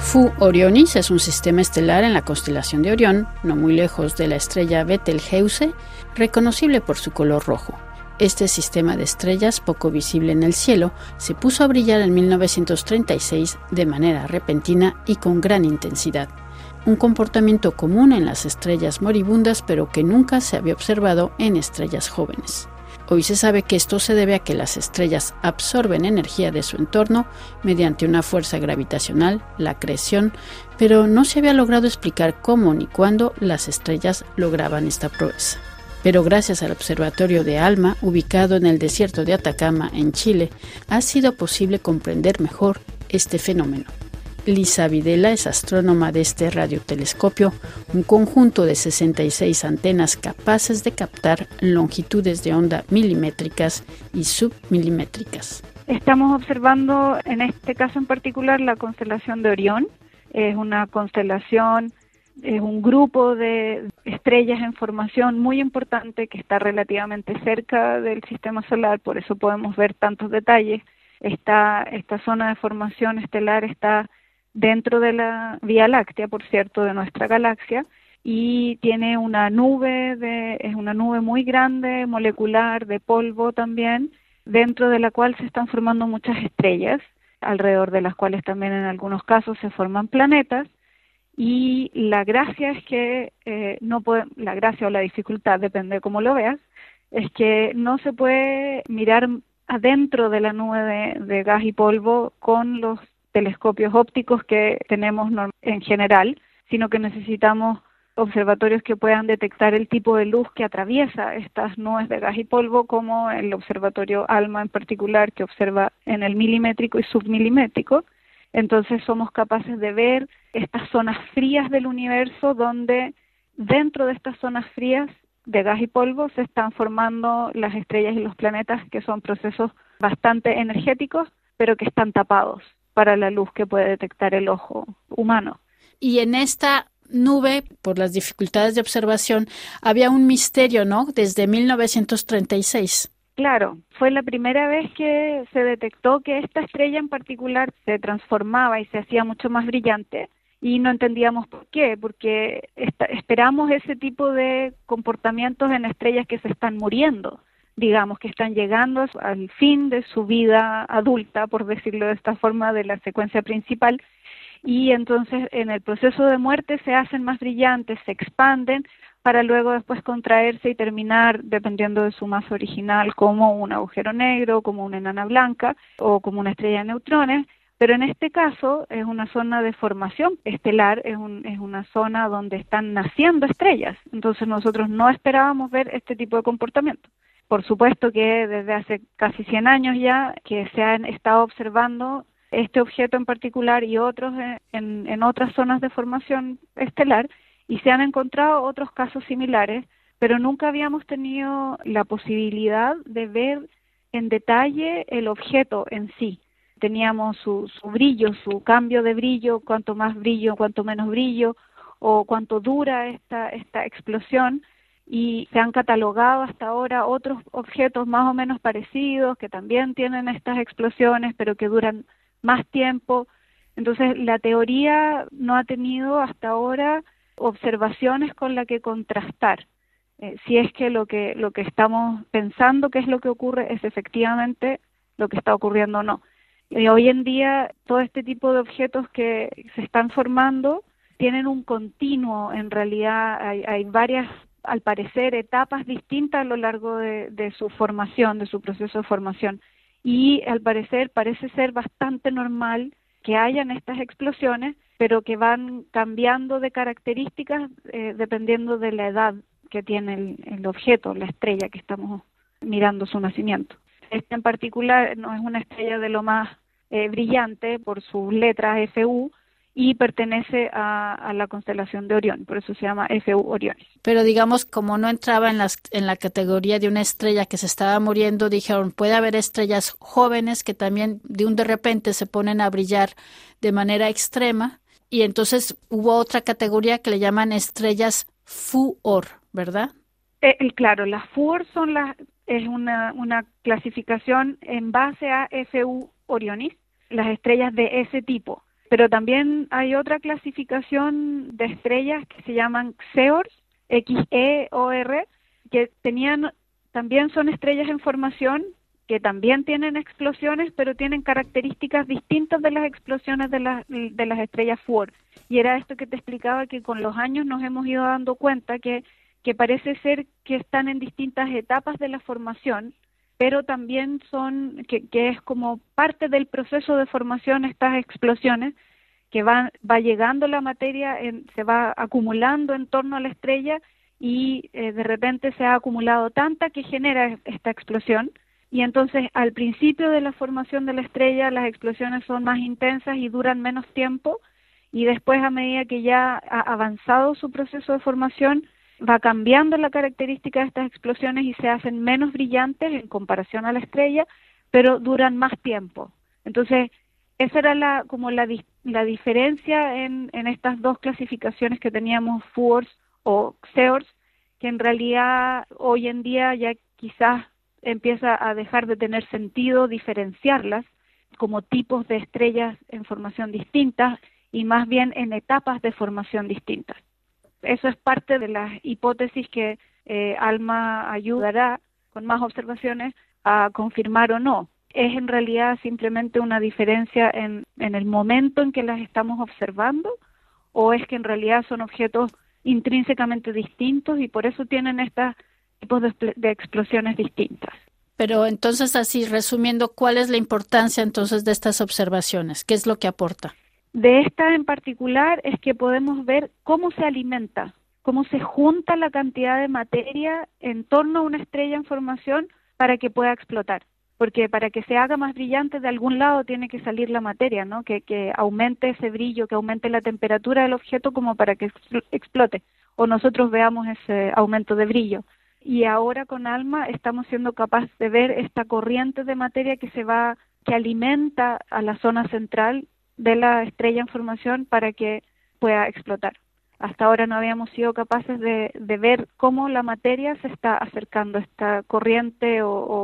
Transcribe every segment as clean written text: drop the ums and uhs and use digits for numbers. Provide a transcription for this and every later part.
Fu Orionis es un sistema estelar en la constelación de Orión, no muy lejos de la estrella Betelgeuse, reconocible por su color rojo. Este sistema de estrellas, poco visible en el cielo, se puso a brillar en 1936 de manera repentina y con gran intensidad. Un comportamiento común en las estrellas moribundas, pero que nunca se había observado en estrellas jóvenes. Hoy se sabe que esto se debe a que las estrellas absorben energía de su entorno mediante una fuerza gravitacional, la acreción, pero no se había logrado explicar cómo ni cuándo las estrellas lograban esta proeza. Pero gracias al observatorio de ALMA, ubicado en el desierto de Atacama, en Chile, ha sido posible comprender mejor este fenómeno. Lisa Videla es astrónoma de este radiotelescopio, un conjunto de 66 antenas capaces de captar longitudes de onda milimétricas y submilimétricas. Estamos observando, en este caso en particular, la constelación de Orión. Es una constelación, es un grupo de estrellas en formación muy importante que está relativamente cerca del sistema solar, por eso podemos ver tantos detalles. Esta zona de formación estelar está dentro de la Vía Láctea, por cierto, de nuestra galaxia, y tiene una nube es una nube muy grande, molecular, de polvo también, dentro de la cual se están formando muchas estrellas, alrededor de las cuales también en algunos casos se forman planetas, y la gracia es que la gracia o la dificultad, depende de cómo lo veas, es que no se puede mirar adentro de la nube de gas y polvo con los telescopios ópticos que tenemos en general, sino que necesitamos observatorios que puedan detectar el tipo de luz que atraviesa estas nubes de gas y polvo, como el observatorio ALMA en particular, que observa en el milimétrico y submilimétrico. Entonces somos capaces de ver estas zonas frías del universo, donde dentro de estas zonas frías de gas y polvo se están formando las estrellas y los planetas, que son procesos bastante energéticos, pero que están tapados para la luz que puede detectar el ojo humano. Y en esta nube, por las dificultades de observación, había un misterio, ¿no? Desde 1936. Claro, fue la primera vez que se detectó que esta estrella en particular se transformaba y se hacía mucho más brillante, y no entendíamos por qué, porque esperamos ese tipo de comportamientos en estrellas que se están muriendo, digamos, que están llegando al fin de su vida adulta, por decirlo de esta forma, de la secuencia principal, y entonces en el proceso de muerte se hacen más brillantes, se expanden, para luego después contraerse y terminar, dependiendo de su masa original, como un agujero negro, como una enana blanca o como una estrella de neutrones. Pero en este caso es una zona de formación estelar, es una zona donde están naciendo estrellas, entonces nosotros no esperábamos ver este tipo de comportamiento. Por supuesto que desde hace casi 100 años ya que se han estado observando este objeto en particular y otros en otras zonas de formación estelar, y se han encontrado otros casos similares, pero nunca habíamos tenido la posibilidad de ver en detalle el objeto en sí. Teníamos su brillo, su cambio de brillo, cuanto más brillo, cuanto menos brillo, o cuánto dura esta explosión, y se han catalogado hasta ahora otros objetos más o menos parecidos que también tienen estas explosiones, pero que duran más tiempo. Entonces la teoría no ha tenido hasta ahora observaciones con la que contrastar si es que lo que estamos pensando que es lo que ocurre es efectivamente lo que está ocurriendo o no. Y hoy en día todo este tipo de objetos que se están formando tienen un continuo, en realidad hay varias, al parecer, etapas distintas a lo largo de su formación, de su proceso de formación, y al parecer parece ser bastante normal que hayan estas explosiones, pero que van cambiando de características dependiendo de la edad que tiene el objeto, la estrella que estamos mirando su nacimiento. Esta en particular no es una estrella de lo más brillante por sus letras FU, y pertenece a la constelación de Orión, por eso se llama FU Orionis. Pero digamos, como no entraba en la categoría de una estrella que se estaba muriendo, dijeron, puede haber estrellas jóvenes que también de repente se ponen a brillar de manera extrema, y entonces hubo otra categoría que le llaman estrellas FUOR, ¿verdad? Claro, las FUOR es una clasificación en base a FU Orionis, las estrellas de ese tipo. Pero también hay otra clasificación de estrellas que se llaman XEOR, XEOR, que también son estrellas en formación, que también tienen explosiones, pero tienen características distintas de las explosiones de las estrellas FUOR. Y era esto que te explicaba, que con los años nos hemos ido dando cuenta que parece ser que están en distintas etapas de la formación, pero también que es como parte del proceso de formación estas explosiones, que va llegando la materia, se va acumulando en torno a la estrella y de repente se ha acumulado tanta que genera esta explosión. Y entonces al principio de la formación de la estrella las explosiones son más intensas y duran menos tiempo, y después, a medida que ya ha avanzado su proceso de formación, va cambiando la característica de estas explosiones y se hacen menos brillantes en comparación a la estrella, pero duran más tiempo. Entonces, esa era la diferencia en estas dos clasificaciones que teníamos, FUORS o XEORs, que en realidad hoy en día ya quizás empieza a dejar de tener sentido diferenciarlas como tipos de estrellas en formación distintas y más bien en etapas de formación distintas. Eso es parte de las hipótesis que ALMA ayudará con más observaciones a confirmar o no. Es en realidad simplemente una diferencia en el momento en que las estamos observando, o es que en realidad son objetos intrínsecamente distintos y por eso tienen estos tipos de explosiones distintas. Pero entonces, así resumiendo, ¿cuál es la importancia entonces de estas observaciones? ¿Qué es lo que aporta? De esta en particular es que podemos ver cómo se alimenta, cómo se junta la cantidad de materia en torno a una estrella en formación para que pueda explotar. Porque para que se haga más brillante, de algún lado tiene que salir la materia, ¿no? Que aumente ese brillo, que aumente la temperatura del objeto como para que explote, o nosotros veamos ese aumento de brillo. Y ahora con ALMA estamos siendo capaces de ver esta corriente de materia que alimenta a la zona central de la estrella en formación para que pueda explotar. Hasta ahora no habíamos sido capaces de ver cómo la materia se está acercando a esta corriente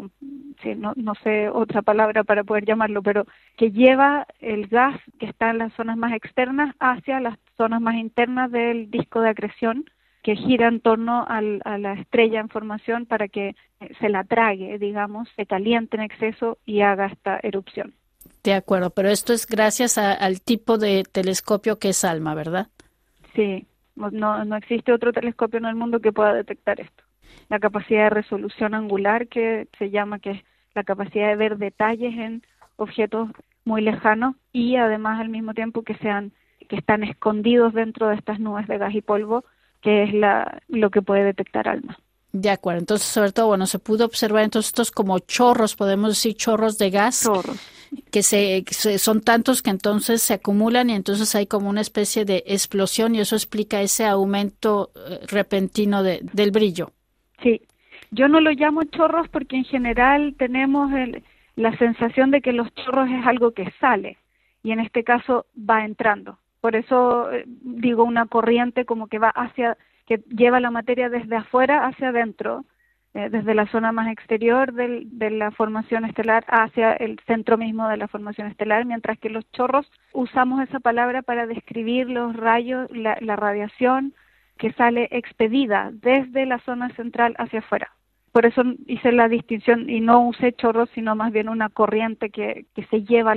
sí, no sé otra palabra para poder llamarlo, pero que lleva el gas que está en las zonas más externas hacia las zonas más internas del disco de acreción, que gira en torno a la estrella en formación para que se la trague, digamos, se caliente en exceso y haga esta erupción. De acuerdo, pero esto es gracias al tipo de telescopio que es ALMA, ¿verdad? Sí, no existe otro telescopio en el mundo que pueda detectar esto. La capacidad de resolución angular, que se llama, que es la capacidad de ver detalles en objetos muy lejanos y además al mismo tiempo que están escondidos dentro de estas nubes de gas y polvo, que es lo que puede detectar ALMA. De acuerdo, entonces sobre todo, se pudo observar entonces estos como chorros, podemos decir chorros de gas. Chorros. Que son tantos que entonces se acumulan y entonces hay como una especie de explosión y eso explica ese aumento repentino del brillo. Sí, yo no lo llamo chorros porque en general tenemos la sensación de que los chorros es algo que sale y en este caso va entrando. Por eso digo una corriente como que que lleva la materia desde afuera hacia adentro, desde la zona más exterior de la formación estelar hacia el centro mismo de la formación estelar, mientras que los chorros usamos esa palabra para describir los rayos, la radiación que sale expedida desde la zona central hacia afuera. Por eso hice la distinción y no usé chorros, sino más bien una corriente que se lleva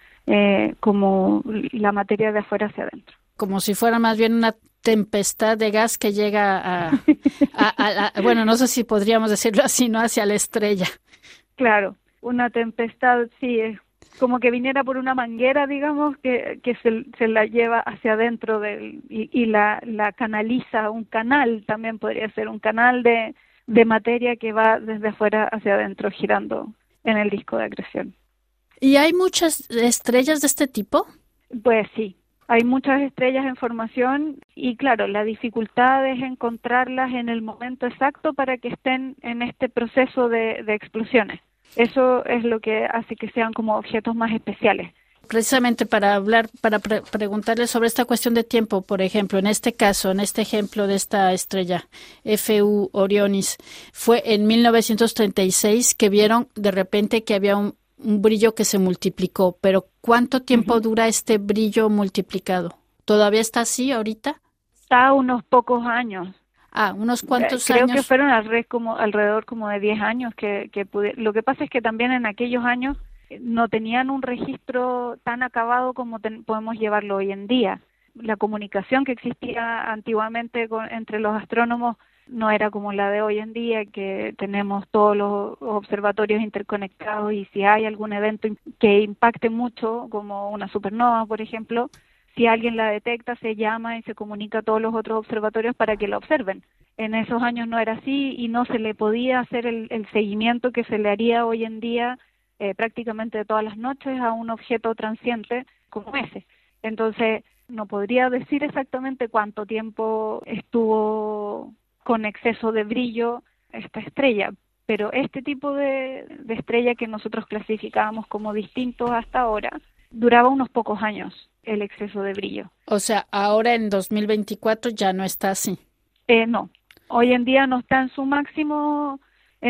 como la materia de afuera hacia adentro. Como si fuera más bien una tempestad de gas que llega bueno, no sé si podríamos decirlo así, ¿no? Hacia la estrella. Claro, una tempestad, sí, es como que viniera por una manguera, digamos, que se la lleva hacia adentro y la canaliza, un canal también podría ser, un canal de materia que va desde afuera hacia adentro girando en el disco de acreción. ¿Y hay muchas estrellas de este tipo? Pues sí. Hay muchas estrellas en formación y claro, la dificultad es encontrarlas en el momento exacto para que estén en este proceso de explosiones. Eso es lo que hace que sean como objetos más especiales. Precisamente para preguntarle sobre esta cuestión de tiempo, por ejemplo, en este caso, en este ejemplo de esta estrella FU Orionis, fue en 1936 que vieron de repente que había un brillo que se multiplicó, pero ¿cuánto tiempo dura este brillo multiplicado? ¿Todavía está así ahorita? Está unos pocos años. Unos cuantos Creo años. Que fueron alrededor como de 10 años Lo que pasa es que también en aquellos años no tenían un registro tan acabado como podemos llevarlo hoy en día. La comunicación que existía antiguamente entre los astrónomos no era como la de hoy en día, que tenemos todos los observatorios interconectados y si hay algún evento que impacte mucho, como una supernova, por ejemplo, si alguien la detecta, se llama y se comunica a todos los otros observatorios para que la observen. En esos años no era así y no se le podía hacer el seguimiento que se le haría hoy en día prácticamente todas las noches a un objeto transiente como ese. Entonces, no podría decir exactamente cuánto tiempo estuvo con exceso de brillo esta estrella, pero este tipo de estrella que nosotros clasificábamos como distintos hasta ahora, duraba unos pocos años el exceso de brillo. O sea, ahora en 2024 ya no está así. No, hoy en día no está en su máximo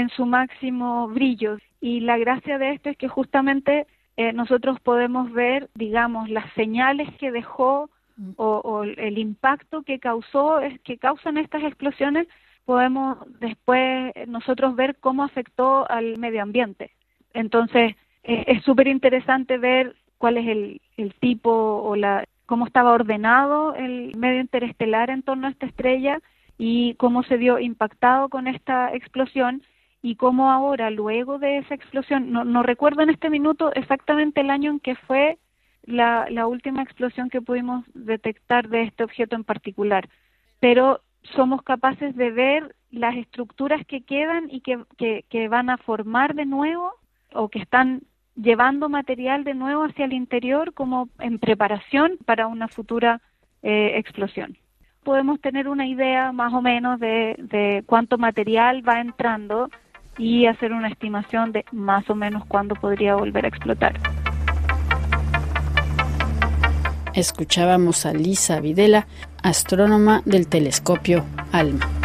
brillo, y la gracia de esto es que justamente nosotros podemos ver, digamos, las señales que dejó o el impacto que causan estas explosiones. Podemos después nosotros ver cómo afectó al medio ambiente. Entonces, es súper interesante ver cuál es el tipo o cómo estaba ordenado el medio interestelar en torno a esta estrella y cómo se vio impactado con esta explosión y cómo ahora, luego de esa explosión, no recuerdo en este minuto exactamente el año en que fue la última explosión que pudimos detectar de este objeto en particular, pero somos capaces de ver las estructuras que quedan y que van a formar de nuevo o que están llevando material de nuevo hacia el interior como en preparación para una futura explosión. Podemos tener una idea más o menos de cuánto material va entrando y hacer una estimación de más o menos cuándo podría volver a explotar. Escuchábamos a Lisa Videla, astrónoma del telescopio ALMA.